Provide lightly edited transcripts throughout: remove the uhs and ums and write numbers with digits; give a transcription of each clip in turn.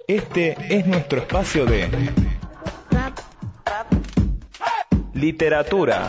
Este es nuestro espacio de literatura.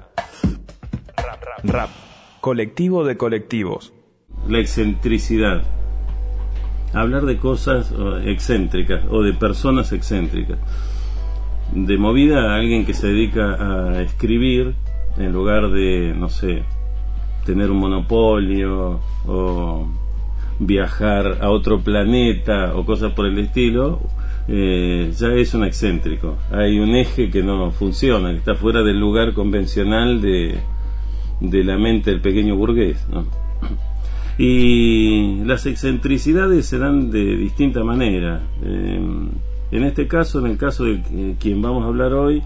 Rap. Colectivo de colectivos. La excentricidad. Hablar de cosas excéntricas o de personas excéntricas. De movida a alguien que se dedica a escribir en lugar de, no sé, tener un monopolio o viajar a otro planeta o cosas por el estilo, ya es un excéntrico. Hay un eje que no funciona, que está fuera del lugar convencional de la mente del pequeño burgués, ¿no? Y las excentricidades se dan de distinta manera. En este caso, en el caso de quien vamos a hablar hoy,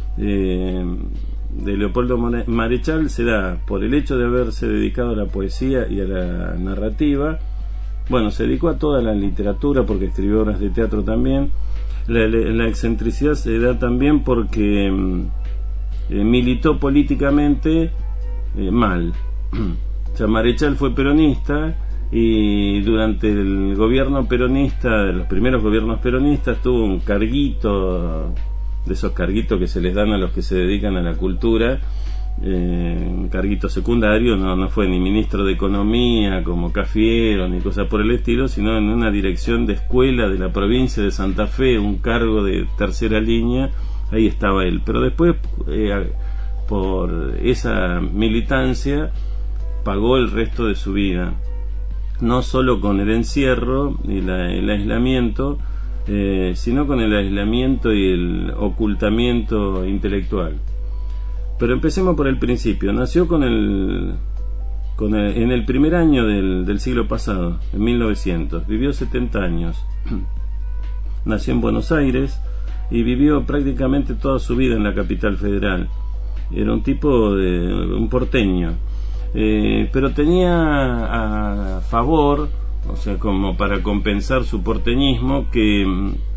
de Leopoldo Marechal, se da por el hecho de haberse dedicado a la poesía y a la narrativa. Bueno, se dedicó a toda la literatura porque escribió obras de teatro también. La excentricidad se da también porque militó políticamente mal. O sea, Marechal fue peronista y durante el gobierno peronista, los primeros gobiernos peronistas, tuvo un carguito, de esos carguitos que se les dan a los que se dedican a la cultura, un carguito secundario. No fue ni ministro de Economía como Cafiero ni cosa por el estilo, sino en una dirección de escuela de la provincia de Santa Fe, un cargo de tercera línea. Ahí estaba él, pero después por esa militancia pagó el resto de su vida, no solo con el encierro y el aislamiento, sino con el aislamiento y el ocultamiento intelectual. Pero empecemos por el principio. Nació en el primer año del siglo pasado, en 1900. Vivió 70 años. Nació en Buenos Aires y vivió prácticamente toda su vida en la capital federal. Era un un porteño. Pero tenía a favor, o sea, como para compensar su porteñismo, que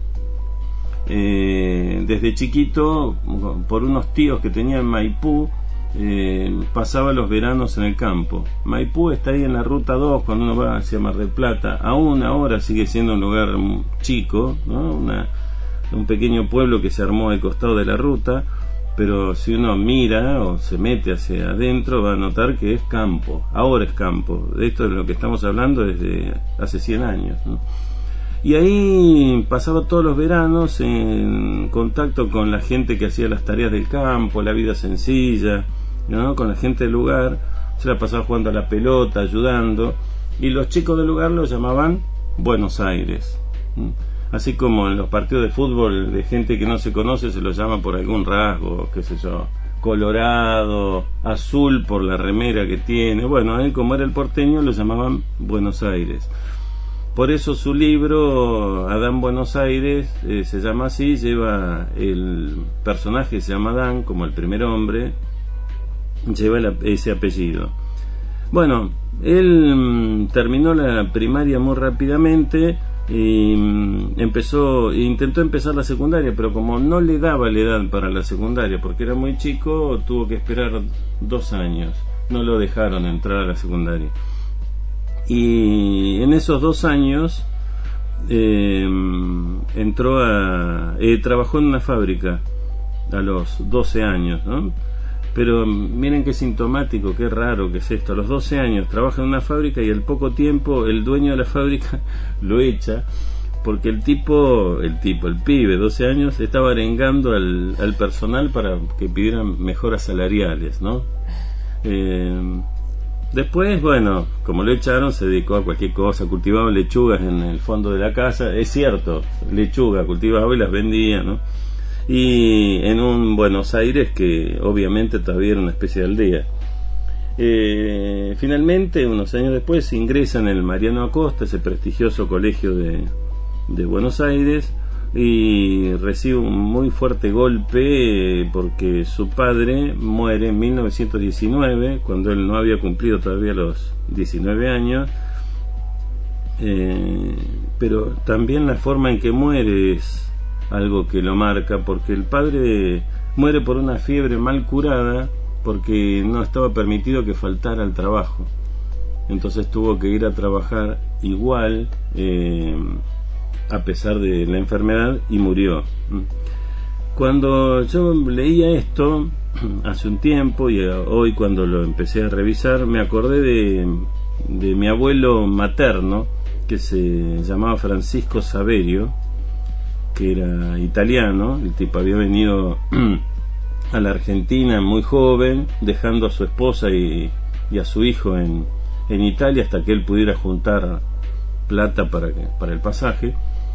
desde chiquito, por unos tíos que tenía en Maipú, pasaba los veranos en el campo. Maipú está ahí en la ruta 2 cuando uno va hacia Mar del Plata. Aún ahora sigue siendo un lugar chico, ¿no? Un pequeño pueblo que se armó al costado de la ruta, pero si uno mira o se mete hacia adentro va a notar que es campo. Ahora es campo. De esto es lo que estamos hablando desde hace 100 años, ¿no? Y ahí pasaba todos los veranos en contacto con la gente que hacía las tareas del campo, la vida sencilla, ¿no? Con la gente del lugar. Se la pasaba jugando a la pelota, ayudando, y los chicos del lugar lo llamaban Buenos Aires, ¿no? Así como en los partidos de fútbol de gente que no se conoce se lo llama por algún rasgo, qué sé yo, colorado, azul por la remera que tiene. Bueno, a él, como era el porteño, lo llamaban Buenos Aires. Por eso su libro, Adán Buenos Aires, se llama así, lleva el personaje, se llama Adán, como el primer hombre, lleva ese apellido. Bueno, él terminó la primaria muy rápidamente y intentó empezar la secundaria, pero como no le daba la edad para la secundaria porque era muy chico, tuvo que esperar 2 años. No lo dejaron entrar a la secundaria, y en esos 2 años trabajó en una fábrica a los 12 años, ¿no? Pero miren qué sintomático, qué raro que es esto. A los 12 años trabaja en una fábrica y al poco tiempo el dueño de la fábrica lo echa porque el pibe, 12 años, estaba arengando al personal para que pidieran mejoras salariales, ¿no? Después, bueno, como lo echaron, se dedicó a cualquier cosa, cultivaba lechugas en el fondo de la casa. Es cierto, lechuga cultivaba y las vendía, ¿no? Y en un Buenos Aires que obviamente todavía era una especie de aldea. Finalmente, unos años después, ingresa en el Mariano Acosta, ese prestigioso colegio de Buenos Aires, y recibe un muy fuerte golpe porque su padre muere en 1919, cuando él no había cumplido todavía los 19 años. Pero también la forma en que muere es algo que lo marca, porque el padre muere por una fiebre mal curada porque no estaba permitido que faltara al trabajo. Entonces tuvo que ir a trabajar igual a pesar de la enfermedad, y murió. Cuando yo leía esto hace un tiempo, y hoy cuando lo empecé a revisar, me acordé de mi abuelo materno, que se llamaba Francisco Saverio, que era italiano. El tipo había venido a la Argentina muy joven, dejando a su esposa y a su hijo en Italia hasta que él pudiera juntar plata para el pasaje,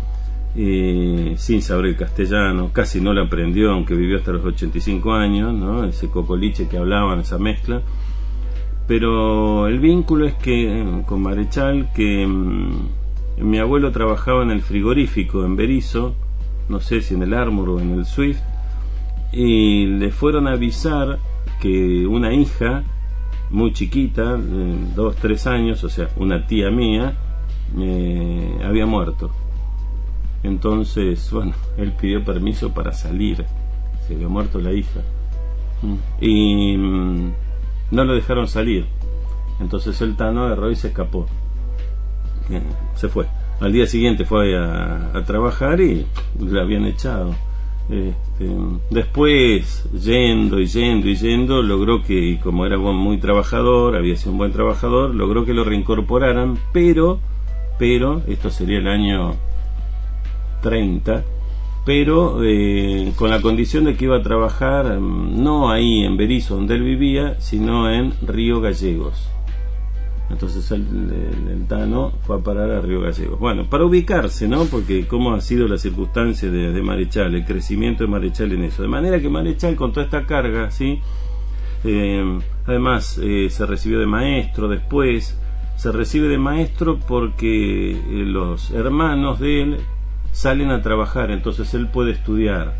sin saber el castellano, casi no lo aprendió, aunque vivió hasta los 85 años, ¿no? Ese cocoliche que hablaban, esa mezcla. Pero el vínculo es que con Marechal, que mi abuelo trabajaba en el frigorífico en Berisso, no sé si en el Armour o en el Swift, y le fueron a avisar que una hija muy chiquita, 2-3 años, o sea, una tía mía, había muerto. Entonces, bueno, él pidió permiso para salir, se había muerto la hija, y no lo dejaron salir. Entonces el Tano agarró y se escapó, se fue. Al día siguiente fue a trabajar y le habían echado. Después, yendo, logró que, y como era muy trabajador, había sido un buen trabajador, logró que lo reincorporaran, pero esto sería el año 30, pero con la condición de que iba a trabajar no ahí en Berisso donde él vivía, sino en Río Gallegos. Entonces el Tano fue a parar a Río Gallegos. Bueno, para ubicarse, ¿no? Porque cómo ha sido la circunstancia de Marechal, el crecimiento de Marechal en eso. De manera que Marechal, con toda esta carga, ¿sí? Además, se recibió de maestro. Después se recibe de maestro porque los hermanos de él salen a trabajar, entonces él puede estudiar.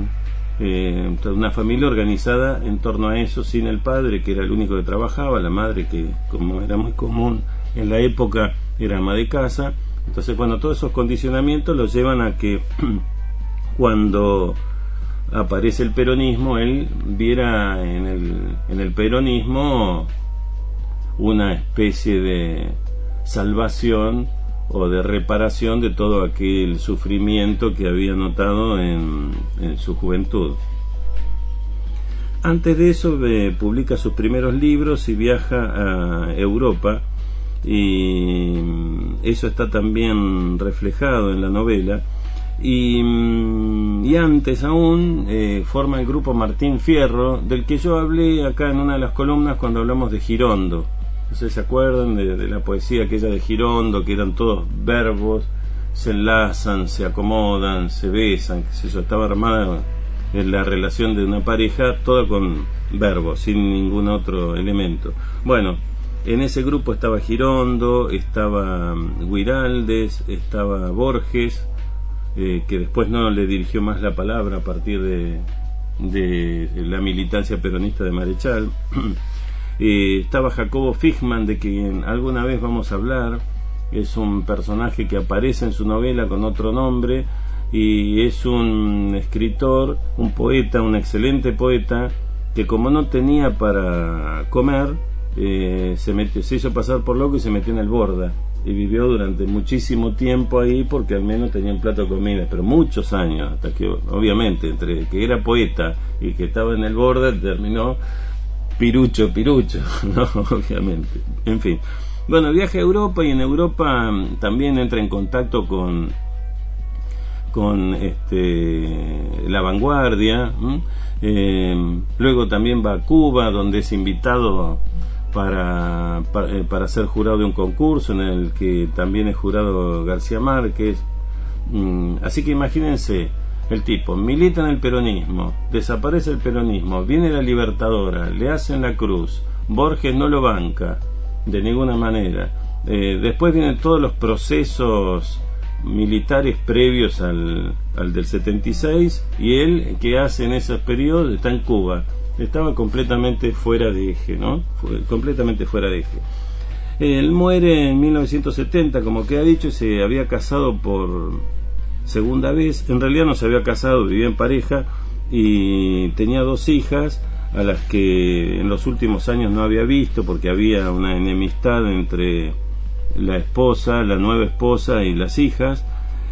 Una familia organizada en torno a eso, sin el padre, que era el único que trabajaba, la madre, que como era muy común en la época, era ama de casa. Entonces, bueno, todos esos condicionamientos los llevan a que cuando aparece el peronismo, él viera en el peronismo una especie de salvación o de reparación de todo aquel sufrimiento que había notado en su juventud. Antes de eso publica sus primeros libros y viaja a Europa, y eso está también reflejado en la novela. Y antes aún forma el grupo Martín Fierro, del que yo hablé acá en una de las columnas cuando hablamos de Girondo. ¿Ustedes se acuerdan de la poesía aquella de Girondo, que eran todos verbos, se enlazan, se acomodan, se besan, que eso estaba armada en la relación de una pareja, toda con verbos, sin ningún otro elemento? Bueno, en ese grupo estaba Girondo, estaba Guiraldes, estaba Borges, que después no le dirigió más la palabra a partir de la militancia peronista de Marechal. Estaba Jacobo Fichman, de quien alguna vez vamos a hablar. Es un personaje que aparece en su novela con otro nombre, y es un escritor, un poeta, un excelente poeta, que como no tenía para comer, se hizo pasar por loco y se metió en el Borda, y vivió durante muchísimo tiempo ahí, porque al menos tenía un plato de comida, pero muchos años, hasta que obviamente entre que era poeta y que estaba en el Borda terminó pirucho, ¿no? Obviamente. En fin. Bueno, viaja a Europa, y en Europa también entra en contacto con la vanguardia. Luego también va a Cuba, donde es invitado para ser jurado de un concurso en el que también es jurado García Márquez. Así que imagínense, el tipo milita en el peronismo, desaparece el peronismo, viene la Libertadora, le hacen la cruz, Borges no lo banca de ninguna manera, después vienen todos los procesos militares previos al del 76, y él, ¿qué hace en esos periodos? Está en Cuba. Estaba completamente fuera de eje, ¿no? Completamente fuera de eje. Él muere en 1970, como que ha dicho, se había casado por segunda vez. En realidad no se había casado, vivía en pareja y tenía 2 hijas, a las que en los últimos años no había visto, porque había una enemistad entre la esposa, la nueva esposa y las hijas.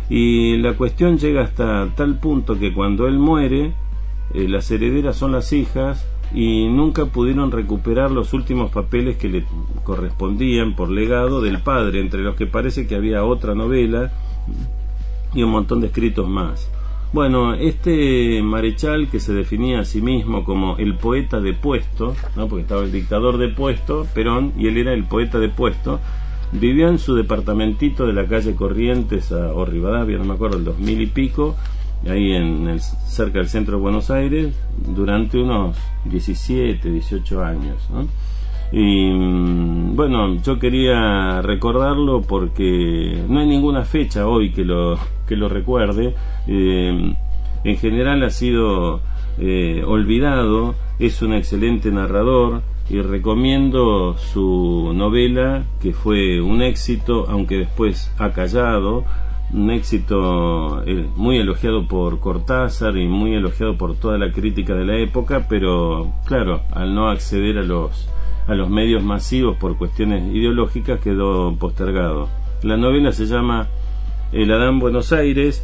Y la cuestión llega hasta tal punto que cuando él muere, las herederas son las hijas y nunca pudieron recuperar los últimos papeles que le correspondían por legado del padre, entre los que parece que había otra novela y un montón de escritos más. Bueno, este Marechal, que se definía a sí mismo como el poeta depuesto, ¿no? Porque estaba el dictador depuesto, Perón, y él era el poeta depuesto, vivió en su departamentito de la calle Corrientes o Rivadavia, no me acuerdo, el 2000 y pico, ahí cerca del centro de Buenos Aires, durante unos 17, 18 años, ¿no? Y bueno, yo quería recordarlo porque no hay ninguna fecha hoy que lo recuerde. En general ha sido olvidado. Es un excelente narrador y recomiendo su novela, que fue un éxito, aunque después ha callado. Un éxito muy elogiado por Cortázar y muy elogiado por toda la crítica de la época, pero claro, al no acceder a los medios masivos por cuestiones ideológicas quedó postergado. La novela se llama El Adán Buenos Aires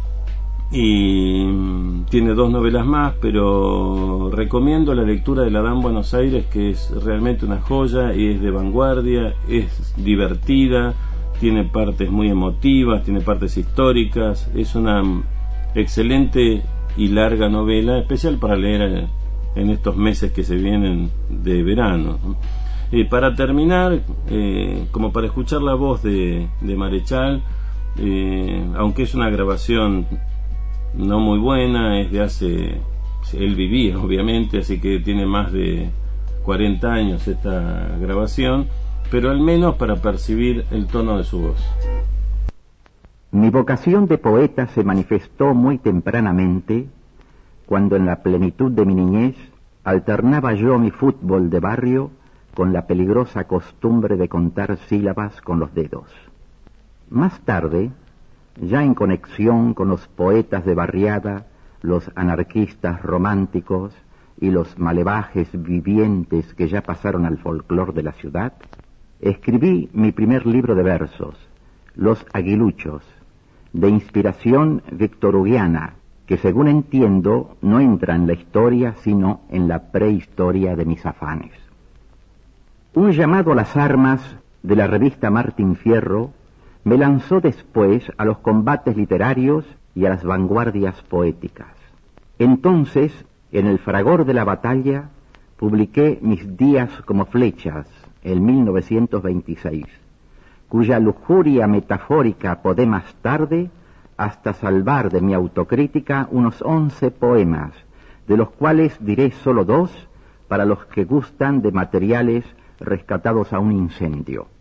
y tiene 2 novelas más, pero recomiendo la lectura del Adán Buenos Aires, que es realmente una joya y es de vanguardia, es divertida, tiene partes muy emotivas, tiene partes históricas, es una excelente y larga novela, especial para leer en estos meses que se vienen de verano. Para terminar, como para escuchar la voz de Marechal, aunque es una grabación no muy buena, es de hace... Él vivía, obviamente, así que tiene más de 40 años esta grabación, pero al menos para percibir el tono de su voz. Mi vocación de poeta se manifestó muy tempranamente, cuando en la plenitud de mi niñez alternaba yo mi fútbol de barrio con la peligrosa costumbre de contar sílabas con los dedos. Más tarde, ya en conexión con los poetas de barriada, los anarquistas románticos y los malevajes vivientes que ya pasaron al folclor de la ciudad, escribí mi primer libro de versos, Los Aguiluchos, de inspiración victorhuguiana, que según entiendo no entra en la historia sino en la prehistoria de mis afanes. Un llamado a las armas de la revista Martín Fierro me lanzó después a los combates literarios y a las vanguardias poéticas. Entonces, en el fragor de la batalla, publiqué Mis días como flechas, en 1926, cuya lujuria metafórica podé más tarde hasta salvar de mi autocrítica unos 11 poemas, de los cuales diré solo 2 para los que gustan de materiales rescatados a un incendio.